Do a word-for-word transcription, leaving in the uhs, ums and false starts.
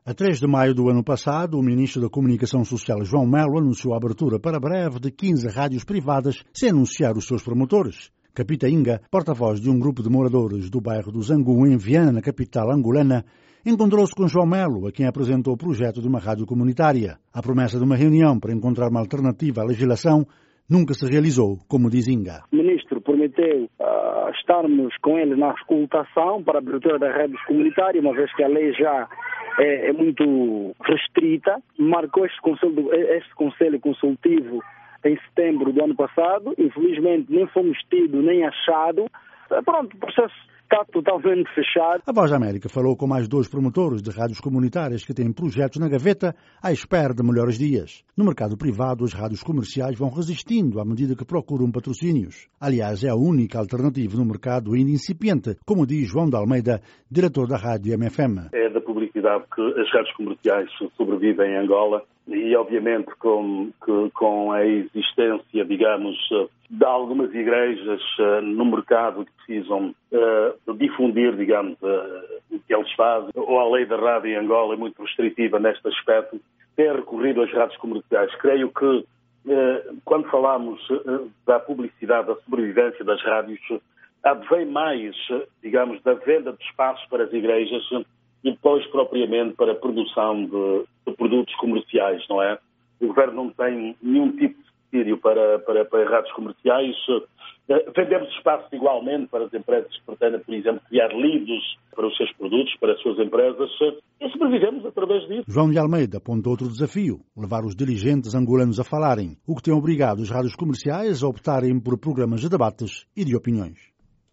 A três de maio do ano passado, o ministro da Comunicação Social, João Melo, anunciou a abertura para breve de quinze rádios privadas sem anunciar os seus promotores. Capita Inga, porta-voz de um grupo de moradores do bairro do Zangu, em Viana, na capital angolana, encontrou-se com João Melo, a quem apresentou o projeto de uma rádio comunitária. A promessa de uma reunião para encontrar uma alternativa à legislação nunca se realizou, como diz Inga. O ministro prometeu uh, estarmos com ele na auscultação para a abertura das rádios comunitárias, uma vez que a lei já é, é muito restrita. Marcou este conselho, este conselho consultivo em setembro do ano passado. Infelizmente nem fomos tidos nem achados. Pronto, o processo está totalmente fechado. A Voz da América falou com mais dois promotores de rádios comunitárias que têm projetos na gaveta à espera de melhores dias. No mercado privado, as rádios comerciais vão resistindo à medida que procuram patrocínios. Aliás, é a única alternativa no mercado ainda incipiente, como diz João de Almeida, diretor da rádio M F M. É da publicidade que as rádios comerciais sobrevivem em Angola e, obviamente, com, que, com a existência, digamos, de algumas igrejas uh, no mercado que precisam uh, difundir, digamos, uh, o que eles fazem, ou a lei da rádio em Angola é muito restritiva neste aspecto, tem recorrido às rádios comerciais. Creio que, uh, quando falamos uh, da publicidade, da sobrevivência das rádios, advém mais, uh, digamos, da venda de espaços para as igrejas uh, e depois, propriamente, para a produção de, de produtos comerciais, não é? O governo não tem nenhum tipo de subsídio para, para, para rádios comerciais. Vendemos espaços igualmente para as empresas que pretendem, por exemplo, criar livros para os seus produtos, para as suas empresas, e sobrevivemos através disso. João de Almeida aponta outro desafio, levar os dirigentes angolanos a falarem, o que tem obrigado as rádios comerciais a optarem por programas de debates e de opiniões.